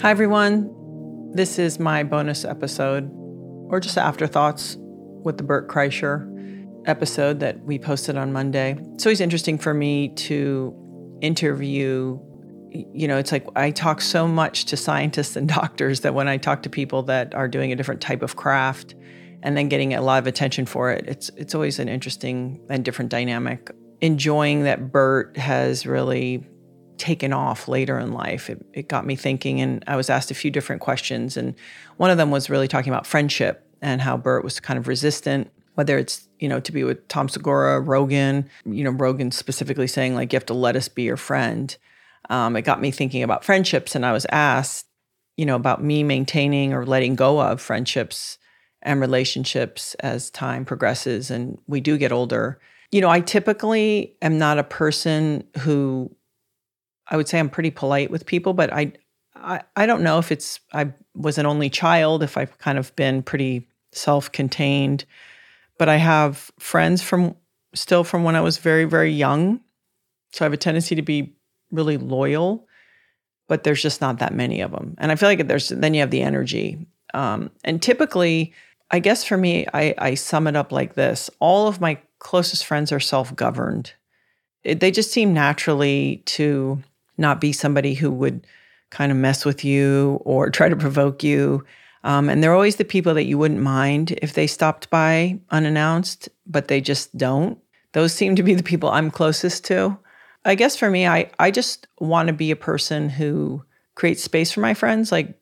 Hi, everyone. This is my bonus episode, or just afterthoughts with the Bert Kreischer episode that we posted on Monday. It's always interesting for me to interview. It's like I talk so much to scientists and doctors that when I talk to people that are doing a different type of craft and then getting a lot of attention for it, it's always an interesting and different dynamic. Enjoying that Bert has really taken off later in life. It got me thinking, and I was asked a few different questions. And one of them was really talking about friendship and how Bert was kind of resistant, whether it's, to be with Tom Segura, Rogan, Rogan specifically saying like, you have to let us be your friend. It got me thinking about friendships. And I was asked, about me maintaining or letting go of friendships and relationships as time progresses and we do get older. I typically am not a person who, I would say I'm pretty polite with people, but I don't know if I was an only child, if I've kind of been pretty self-contained, but I have friends from when I was very, very young. So I have a tendency to be really loyal, but there's just not that many of them. And I feel like then you have the energy. And typically, I guess for me, I sum it up like this. All of my closest friends are self-governed. They just seem naturally to not be somebody who would kind of mess with you or try to provoke you. And they're always the people that you wouldn't mind if they stopped by unannounced, but they just don't. Those seem to be the people I'm closest to. I guess for me, I just want to be a person who creates space for my friends. Like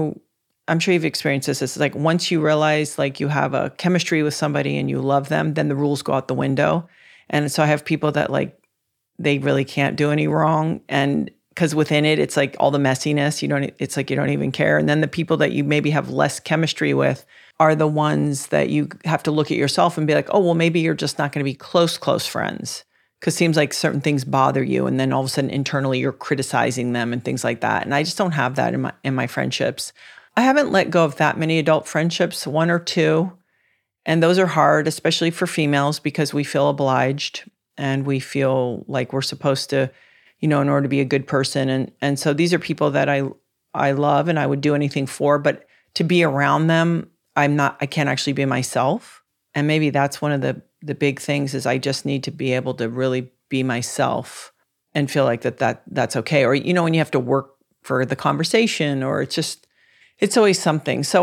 I'm sure you've experienced this. It's like once you realize like you have a chemistry with somebody and you love them, then the rules go out the window. And so I have people that like, they really can't do any wrong. And because within it, it's like all the messiness, it's like you don't even care. And then the people that you maybe have less chemistry with are the ones that you have to look at yourself and be like, oh, well, maybe you're just not going to be close friends. Because it seems like certain things bother you. And then all of a sudden internally you're criticizing them and things like that. And I just don't have that in my friendships. I haven't let go of that many adult friendships, one or two. And those are hard, especially for females, because we feel obliged. And we feel like we're supposed to, in order to be a good person. And so these are people that I love and I would do anything for, but to be around them, I can't actually be myself. And maybe that's one of the big things is I just need to be able to really be myself and feel like that's okay. Or, when you have to work for the conversation or it's always something. So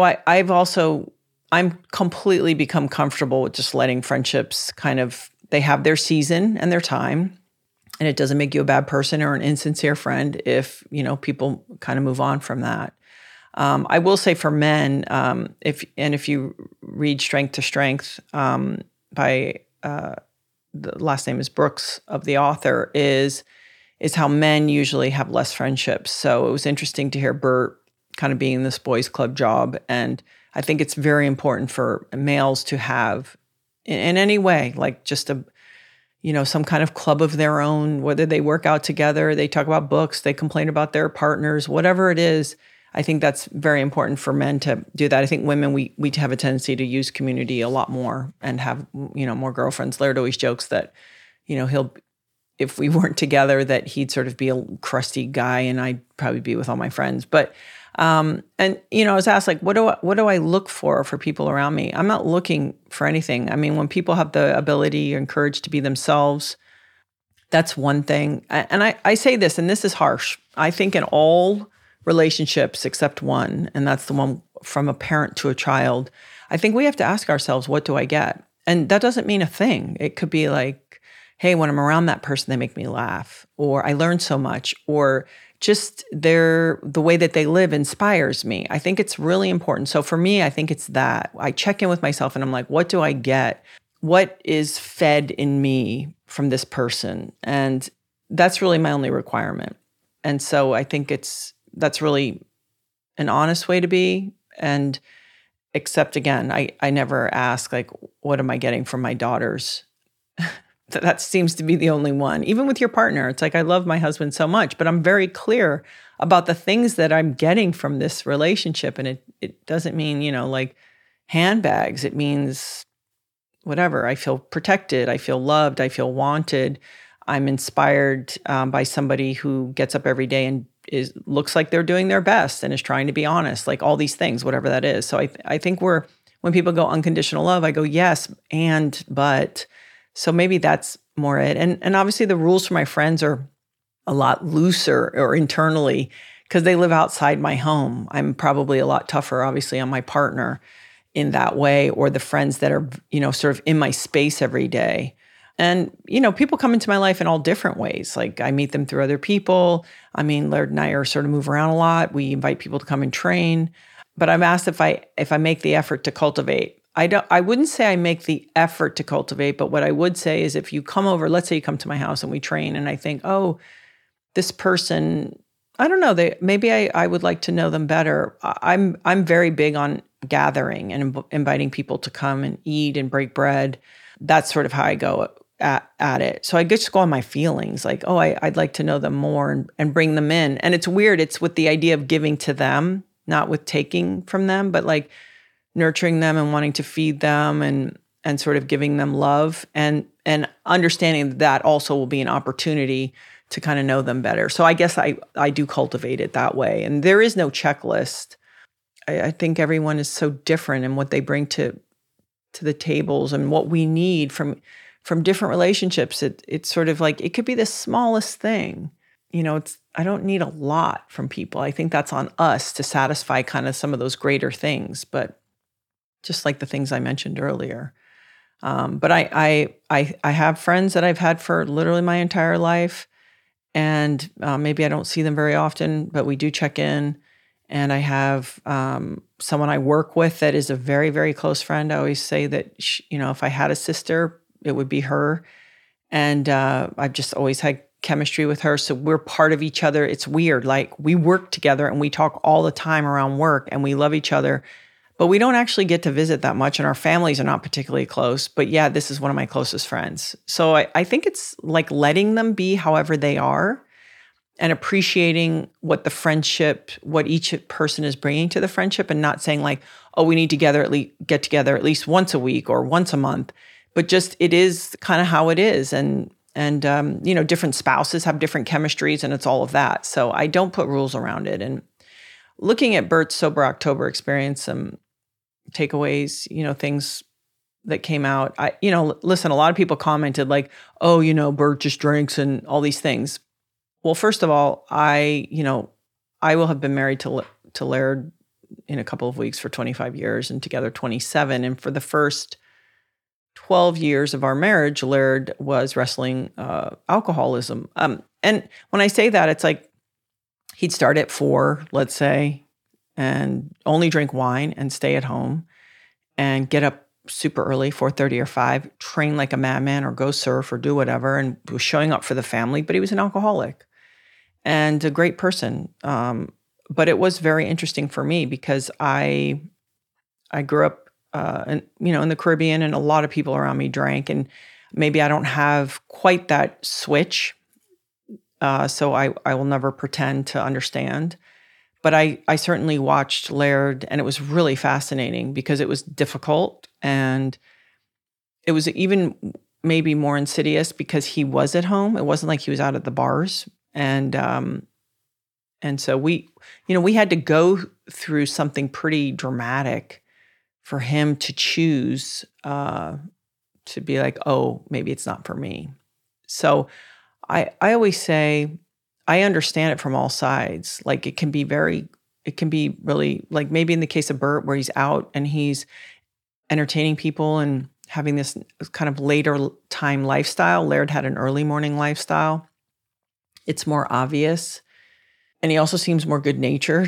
I'm completely become comfortable with just letting friendships kind of, they have their season and their time, and it doesn't make you a bad person or an insincere friend if, people kind of move on from that. I will say for men, if you read Strength to Strength by the last name is Brooks of the author, is how men usually have less friendships. So it was interesting to hear Bert kind of being in this boys club job. And I think it's very important for males to have in any way, like just some kind of club of their own, whether they work out together, they talk about books, they complain about their partners, whatever it is. I think that's very important for men to do that. I think women, we have a tendency to use community a lot more and have, more girlfriends. Laird always jokes that, if we weren't together, that he'd sort of be a crusty guy and I'd probably be with all my friends. But I was asked like, what do I look for people around me? I'm not looking for anything. I mean, when people have the ability and courage to be themselves, that's one thing. And I say this, and this is harsh. I think in all relationships except one, and that's the one from a parent to a child, I think we have to ask ourselves, what do I get? And that doesn't mean a thing. It could be like, hey, when I'm around that person, they make me laugh, or I learn so much, or just the way that they live inspires me. I think it's really important. So for me, I think it's that. I check in with myself and I'm like, what do I get? What is fed in me from this person? And that's really my only requirement. And so I think that's really an honest way to be. And except again, I never ask like, what am I getting from my daughters? That seems to be the only one. Even with your partner, it's like, I love my husband so much, but I'm very clear about the things that I'm getting from this relationship. And it doesn't mean, like handbags. It means whatever. I feel protected. I feel loved. I feel wanted. I'm inspired by somebody who gets up every day and looks like they're doing their best and is trying to be honest, like all these things, whatever that is. So I think when people go unconditional love, I go, yes, but. So maybe that's more it. And obviously the rules for my friends are a lot looser or internally because they live outside my home. I'm probably a lot tougher, obviously, on my partner in that way, or the friends that are, sort of in my space every day. And, people come into my life in all different ways. Like I meet them through other people. I mean, Laird and I are sort of move around a lot. We invite people to come and train. But I'm asked if I make the effort to cultivate. I wouldn't say I make the effort to cultivate, but what I would say is if you come over, let's say you come to my house and we train and I think, oh, this person, I don't know, maybe I would like to know them better. I'm very big on gathering and inviting people to come and eat and break bread. That's sort of how I go at it. So I just go on my feelings like, oh, I'd like to know them more and bring them in. And it's weird. It's with the idea of giving to them, not with taking from them, but like nurturing them and wanting to feed them and sort of giving them love and understanding that also will be an opportunity to kind of know them better. So I guess I do cultivate it that way. And there is no checklist. I think everyone is so different in what they bring to the tables and what we need from different relationships. It's sort of like, it could be the smallest thing. I don't need a lot from people. I think that's on us to satisfy kind of some of those greater things, but just like the things I mentioned earlier. But I have friends that I've had for literally my entire life. And maybe I don't see them very often, but we do check in. And I have someone I work with that is a very, very close friend. I always say that, if I had a sister, it would be her. And I've just always had chemistry with her. So we're part of each other. It's weird. Like we work together and we talk all the time around work and we love each other. But we don't actually get to visit that much, and our families are not particularly close. But yeah, this is one of my closest friends. So I think it's like letting them be however they are and appreciating what each person is bringing to the friendship and not saying like, oh, we need to get together at least once a week or once a month. But just it is kind of how it is. And different spouses have different chemistries and it's all of that. So I don't put rules around it. And looking at Bert's Sober October experience, some takeaways, things that came out. Listen, a lot of people commented like, oh, Bert just drinks and all these things. Well, first of all, I will have been married to Laird in a couple of weeks for 25 years and together 27. And for the first 12 years of our marriage, Laird was wrestling alcoholism. And when I say that, it's like he'd start at 4, let's say, and only drink wine and stay at home and get up super early, 4:30 or 5, train like a madman or go surf or do whatever, and was showing up for the family, but he was an alcoholic and a great person. But it was very interesting for me because I grew up in the Caribbean and a lot of people around me drank, and maybe I don't have quite that switch. So I will never pretend to understand. But I certainly watched Laird, and it was really fascinating because it was difficult, and it was even maybe more insidious because he was at home. It wasn't like he was out at the bars, and so we had to go through something pretty dramatic for him to choose to be like, oh, maybe it's not for me. So I always say, I understand it from all sides. Like it can be really, like maybe in the case of Bert where he's out and he's entertaining people and having this kind of later time lifestyle. Laird had an early morning lifestyle. It's more obvious. And he also seems more good-natured.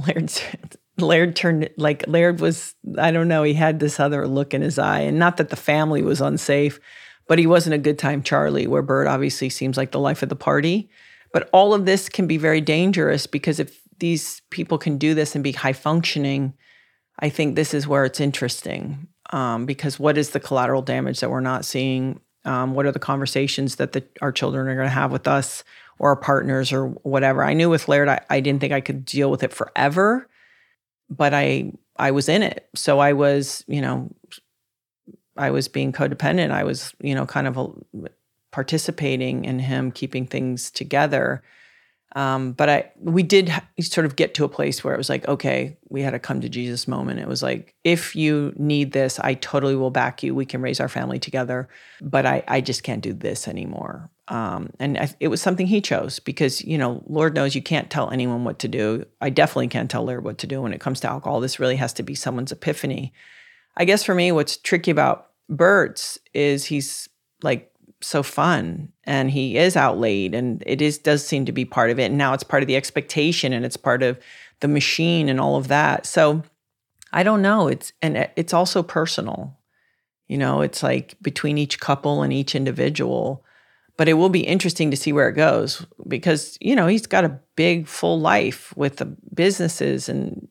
Laird was, I don't know, he had this other look in his eye. And not that the family was unsafe, but he wasn't a good time Charlie, where Bert obviously seems like the life of the party. But all of this can be very dangerous because if these people can do this and be high functioning, I think this is where it's interesting. Because what is the collateral damage that we're not seeing? What are the conversations that our children are going to have with us or our partners or whatever? I knew with Laird, I didn't think I could deal with it forever, but I was in it. So I was being codependent. I was, kind of participating in him keeping things together. But we did sort of get to a place where it was like, okay, we had a come to Jesus moment. It was like, if you need this, I totally will back you. We can raise our family together, but I just can't do this anymore. It was something he chose because, Lord knows you can't tell anyone what to do. I definitely can't tell Laird what to do when it comes to alcohol. This really has to be someone's epiphany. I guess for me, what's tricky about Bert's is he's like so fun and he is outlaid and does seem to be part of it. And now it's part of the expectation and it's part of the machine and all of that. So I don't know. It's also personal. It's like between each couple and each individual. But it will be interesting to see where it goes because, he's got a big full life with the businesses and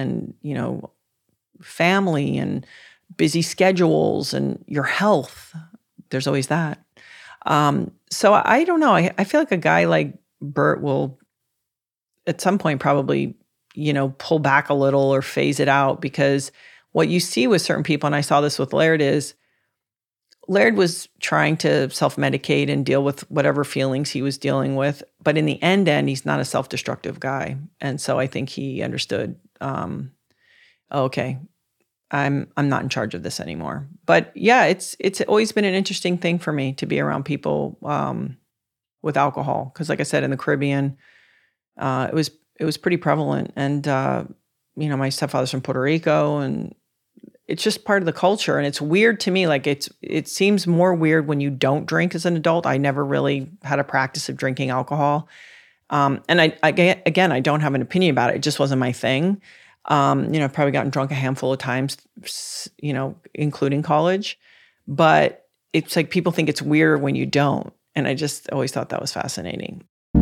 family and busy schedules and your health. There's always that. So I don't know. I feel like a guy like Bert will at some point probably, pull back a little or phase it out because what you see with certain people, and I saw this with Laird, is Laird was trying to self-medicate and deal with whatever feelings he was dealing with. But in the end, he's not a self-destructive guy. And so I think he understood, okay, I'm not in charge of this anymore. But yeah, it's always been an interesting thing for me to be around people with alcohol because, like I said, in the Caribbean, it was pretty prevalent. And my stepfather's from Puerto Rico, and it's just part of the culture. And it's weird to me. Like it seems more weird when you don't drink as an adult. I never really had a practice of drinking alcohol, and I don't have an opinion about it. It just wasn't my thing. I've probably gotten drunk a handful of times, including college, but it's like people think it's weird when you don't. And I just always thought that was fascinating.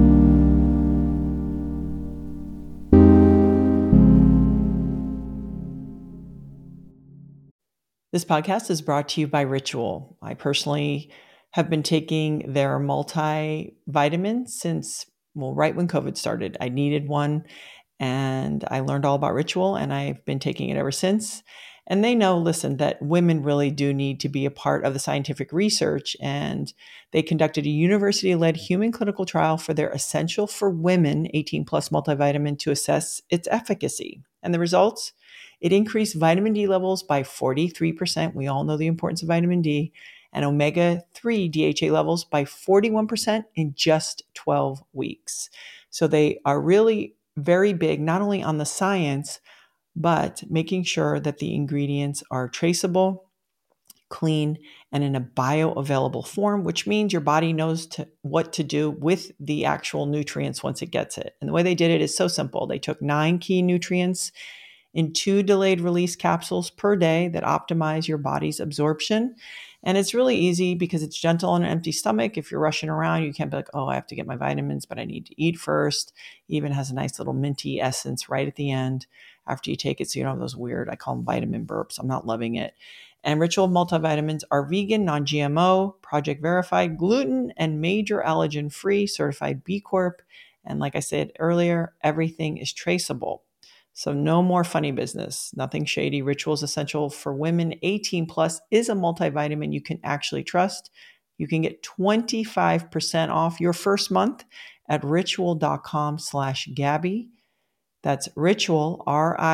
This podcast is brought to you by Ritual. I personally have been taking their multivitamin since, right when COVID started. I needed one. And I learned all about Ritual, and I've been taking it ever since. And they know, listen, that women really do need to be a part of the scientific research. And they conducted a university-led human clinical trial for their Essential for Women 18 Plus multivitamin to assess its efficacy. And the results? It increased vitamin D levels by 43%. We all know the importance of vitamin D. And omega-3 DHA levels by 41% in just 12 weeks. So they are really very big, not only on the science, but making sure that the ingredients are traceable, clean, and in a bioavailable form, which means your body knows what to do with the actual nutrients once it gets it. And the way they did it is so simple. They took 9 key nutrients in 2 delayed release capsules per day that optimize your body's absorption. And it's really easy because it's gentle on an empty stomach. If you're rushing around, you can't be like, oh, I have to get my vitamins, but I need to eat first. It even has a nice little minty essence right at the end after you take it. So you don't have those weird, I call them vitamin burps. I'm not loving it. And Ritual multivitamins are vegan, non-GMO, project verified, gluten and major allergen free, certified B Corp. And like I said earlier, everything is traceable. So no more funny business, nothing shady. Ritual is Essential for Women 18 Plus is a multivitamin you can actually trust. You can get 25% off your first month at ritual.com/Gabby. That's Ritual,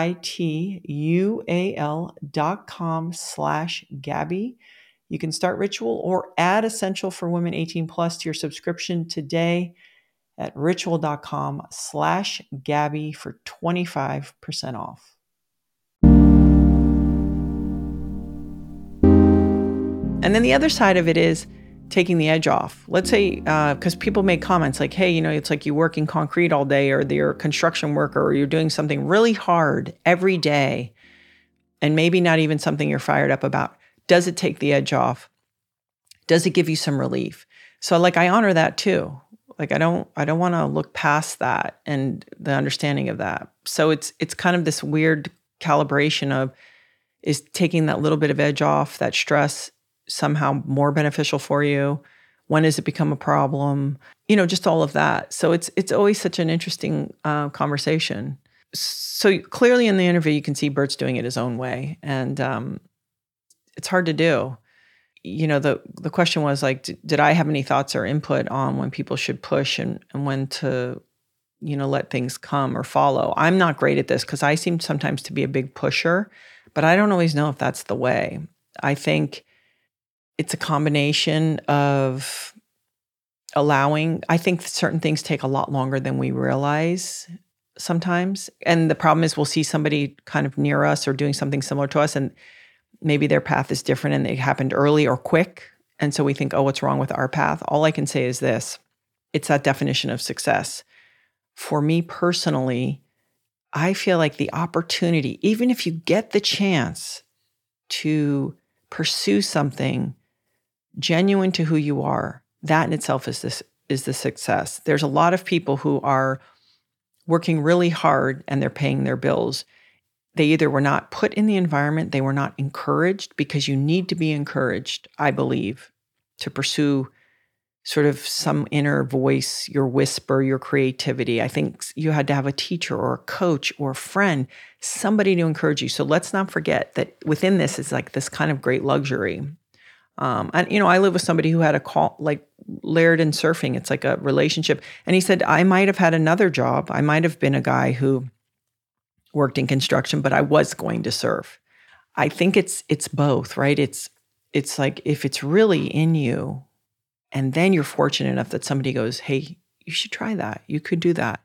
RITUAL.com/Gabby. You can start Ritual or add Essential for Women 18 Plus to your subscription today at ritual.com/Gabby for 25% off. And then the other side of it is taking the edge off. Let's say, because people make comments like, hey, it's like you work in concrete all day, or you're a construction worker, or you're doing something really hard every day, and maybe not even something you're fired up about. Does it take the edge off? Does it give you some relief? So I honor that too. I don't want to look past that and the understanding of that. So it's kind of this weird calibration of, is taking that little bit of edge off, that stress, somehow more beneficial for you? When does it become a problem? Just all of that. So it's always such an interesting conversation. So clearly in the interview, you can see Bert's doing it his own way. And it's hard to do. The question was did I have any thoughts or input on when people should push and when to let things come or follow. I'm not great at this because I seem sometimes to be a big pusher, but I don't always know if that's the way. I think it's a combination of I think certain things take a lot longer than we realize sometimes. And the problem is we'll see somebody kind of near us or doing something similar to us, and maybe their path is different and it happened early or quick. And so we think, oh, what's wrong with our path? All I can say is this. It's that definition of success. For me personally, I feel like the opportunity, even if you get the chance to pursue something genuine to who you are, that in itself is the success. There's a lot of people who are working really hard and they're paying their bills. They either were not put in the environment, they were not encouraged, because you need to be encouraged, I believe, to pursue sort of some inner voice, your whisper, your creativity. I think you had to have a teacher or a coach or a friend, somebody to encourage you. So let's not forget that within this is like this kind of great luxury. And I live with somebody who had a call, like Laird in surfing. It's like a relationship. And he said, I might have had another job. I might have been a guy who worked in construction, but I was going to surf. I think it's both, right? It's like if it's really in you, and then you're fortunate enough that somebody goes, hey, you should try that. You could do that.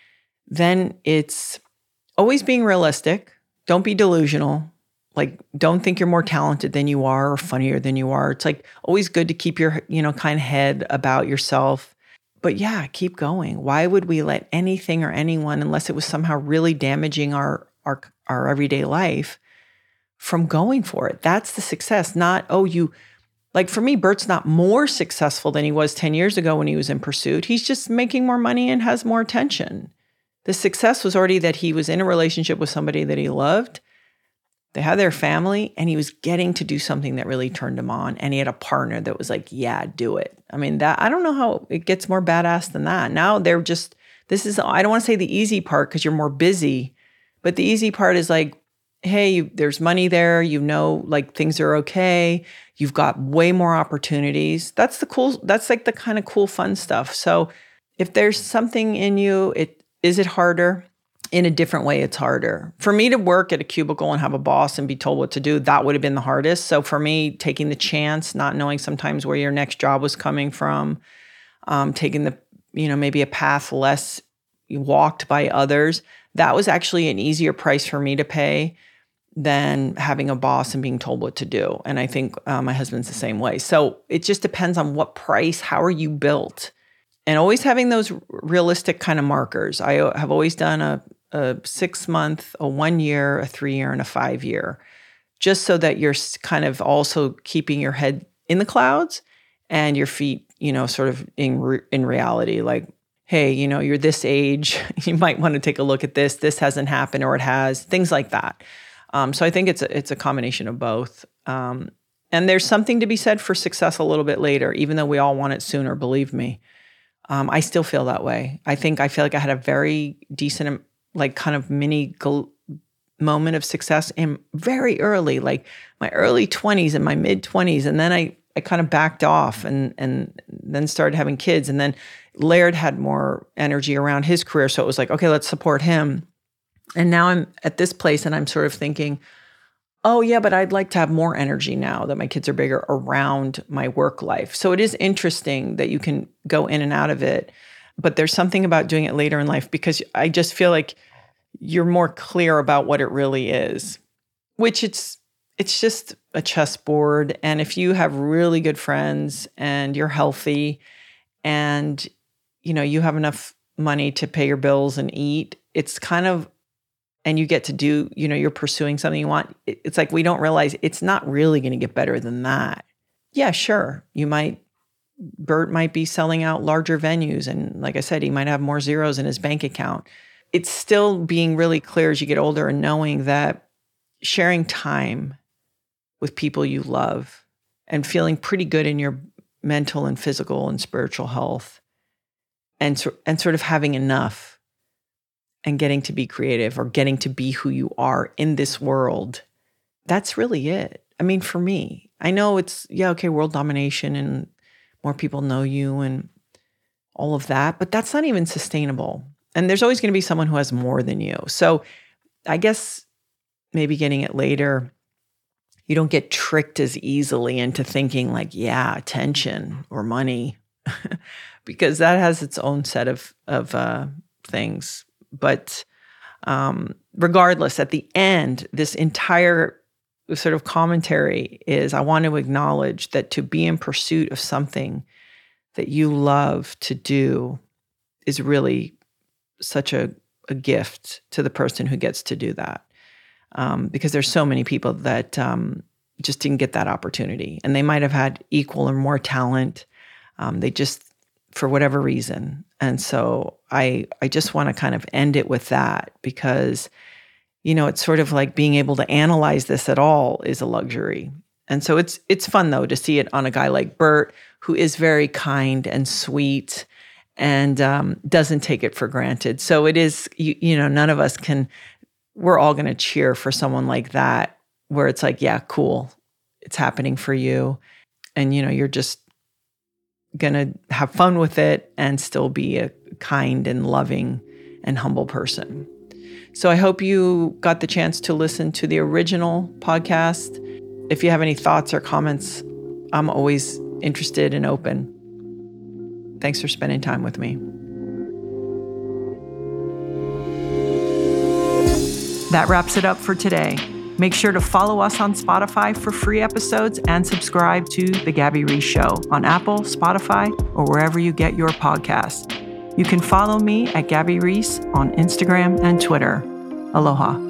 Then it's always being realistic. Don't be delusional. Like, don't think you're more talented than you are or funnier than you are. It's like always good to keep your, kind of head about yourself. But yeah, keep going. Why would we let anything or anyone, unless it was somehow really damaging our everyday life, from going for it? That's the success. Not, like for me, Bert's not more successful than he was 10 years ago when he was in Pursuit. He's just making more money and has more attention. The success was already that he was in a relationship with somebody that he loved. They had their family, and he was getting to do something that really turned him on. And he had a partner that was like, yeah, do it. I mean, I don't know how it gets more badass than that. Now I don't want to say the easy part because you're more busy, but the easy part is like, hey, there's money there, like things are okay. You've got way more opportunities. That's like the kind of cool, fun stuff. So if there's something in you, is it harder? In a different way, it's harder. For me to work at a cubicle and have a boss and be told what to do, that would have been the hardest. So for me, taking the chance, not knowing sometimes where your next job was coming from, taking the, maybe a path less walked by others, that was actually an easier price for me to pay than having a boss and being told what to do. And I think my husband's the same way. So it just depends on what price, how are you built? And always having those realistic kind of markers. I have always done a 6 month, a 1 year, a 3 year, and a 5 year, just so that you're kind of also keeping your head in the clouds and your feet, sort of in reality. Like, hey, you're this age, you might want to take a look at this. This hasn't happened, or it has, things like that. So I think it's a combination of both. And there's something to be said for success a little bit later, even though we all want it sooner, believe me. I still feel that way. I feel like I had a very decent, like kind of mini moment of success in very early, like my early 20s and my mid 20s. And then I kind of backed off and then started having kids. And then Laird had more energy around his career. So it was like, okay, let's support him. And now I'm at this place and I'm sort of thinking, oh yeah, but I'd like to have more energy now that my kids are bigger around my work life. So it is interesting that you can go in and out of it, but there's something about doing it later in life because I just feel like you're more clear about what it really is, which it's just a chessboard. And if you have really good friends and you're healthy and, you have enough money to pay your bills and eat, it's kind of, and you get to do, you're pursuing something you want. It's like we don't realize it's not really going to get better than that. Yeah, sure. Bert might be selling out larger venues. And like I said, he might have more zeros in his bank account. It's still being really clear as you get older and knowing that sharing time with people you love and feeling pretty good in your mental and physical and spiritual health and sort of having enough and getting to be creative or getting to be who you are in this world, that's really it. I mean, for me, I know it's, world domination and more people know you and all of that, but that's not even sustainable. And there's always going to be someone who has more than you. So I guess maybe getting it later, you don't get tricked as easily into thinking like, yeah, attention or money, because that has its own set of things. But regardless, at the end, this entire sort of commentary is, I want to acknowledge that to be in pursuit of something that you love to do is really such a gift to the person who gets to do that. Because there's so many people that just didn't get that opportunity. And they might have had equal or more talent. They just, for whatever reason. And so I just want to kind of end it with that, because, it's sort of like being able to analyze this at all is a luxury. And so it's fun, though, to see it on a guy like Bert, who is very kind and sweet and doesn't take it for granted. So it is, none of us we're all going to cheer for someone like that, where it's like, yeah, cool, it's happening for you. And, you're just going to have fun with it and still be a kind and loving and humble person. So I hope you got the chance to listen to the original podcast. If you have any thoughts or comments, I'm always interested and open. Thanks for spending time with me. That wraps it up for today. Make sure to follow us on Spotify for free episodes and subscribe to The Gabby Reece Show on Apple, Spotify, or wherever you get your podcasts. You can follow me at Gabby Reece on Instagram and Twitter. Aloha.